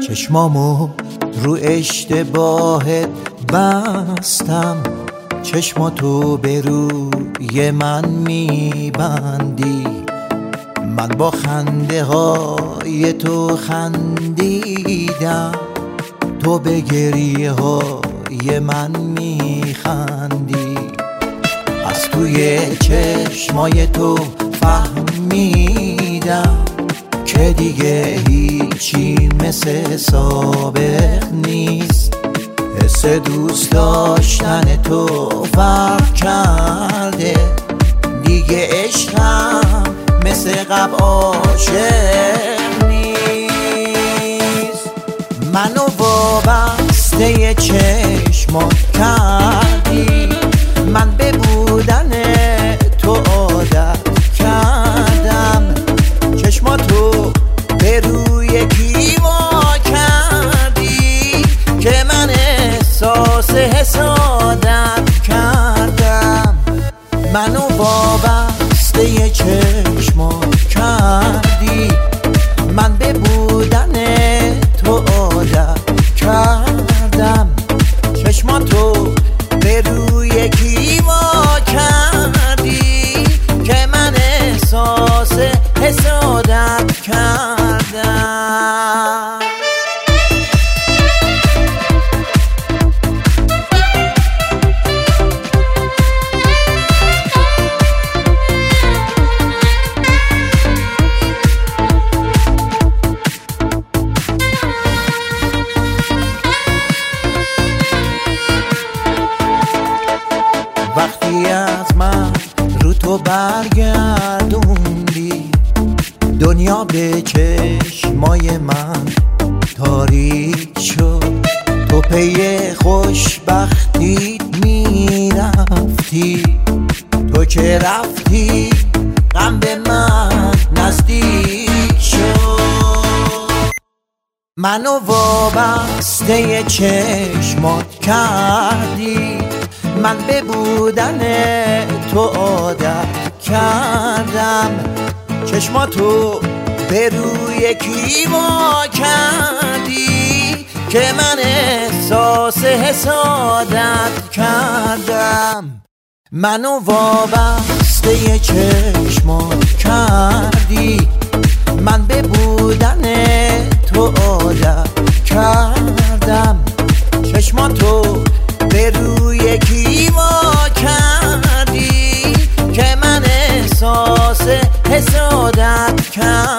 چشمامو رو اشتباهت بستم، چشماتو به روی من میبندی، من با خنده های تو خندیدم، تو به گریه های من میخندی. از توی چشمای تو فهمیدم که دیگه هیچی مثل سابق نیست. حس دوست داشتن تو فرق کرده، دیگه عشقم مثل قبل عاشق نیست. منو وابسته چشمات کردی، من به بودن تو عادت کردم، چشماتو به روی کیوا کردی که من احساس حسادت کردم. منو وابسته چشمات کردی، من به بودن تو عادت کردم، چشماتو به روی کیوا کردی که من احساس حسادت کردم. وقتی از من رو تو برگردوندی، دنیا به چشمای من تاریک شد. تو پی خوشبختیت میرفتی، تو که رفتی غم به من نزدیک شد. منو وابسته چشمات کردی، من به بودن تو عادت کردم، چشماتو به روی کیوا کردی که من احساس حسادت کردم. منو وابسته چشمات کردی، من به بودن تو عادت کردم، چشماتو به روی کیوا کردی که من احساس حسادت کردم.